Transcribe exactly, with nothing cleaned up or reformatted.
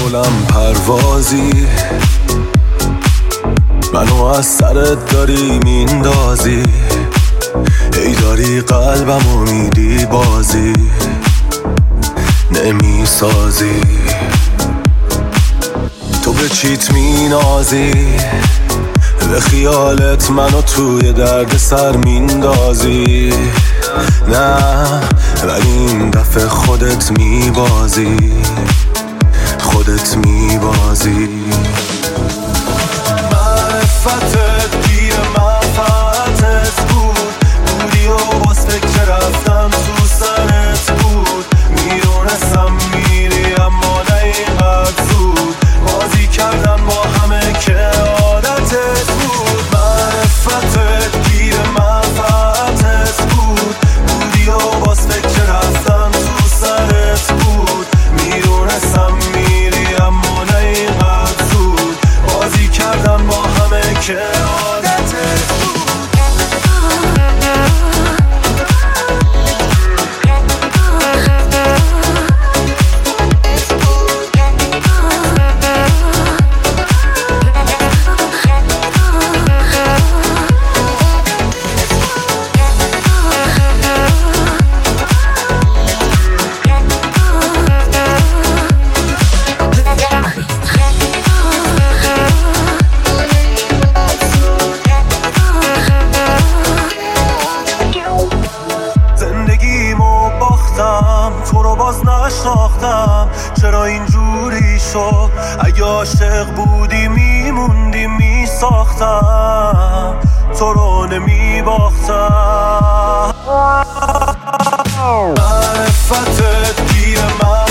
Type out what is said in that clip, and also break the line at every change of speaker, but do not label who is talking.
بلند پروازی، منو از سرت داری میندازی، ای داری قلبمو میدی بازی نمیسازی. تو به چیت مینازی، به خیالت منو توی درد سر میندازی. نه ولی این دفعه خودت میبازی، خودت میبازی. معرفتت گیر منفعتت بود، بودی و باز فکر رفتم تو سرت بود. میدونستم میری اما نه اینقدر زود، بازی کردن با همه که عادتت بود. معرفتت گیر منفعتت بود، بودی و باز فکر رفتم تو سرت بود. میدونستم میری اما نه اینقدر زود، بازی کردن با همه که عادتت بود. تو رو باز نشناختم، چرا اینجوری شد؟ اگه عاشق بودی میموندی میساختم، تو رو نمیباختم. معرفتت گیر من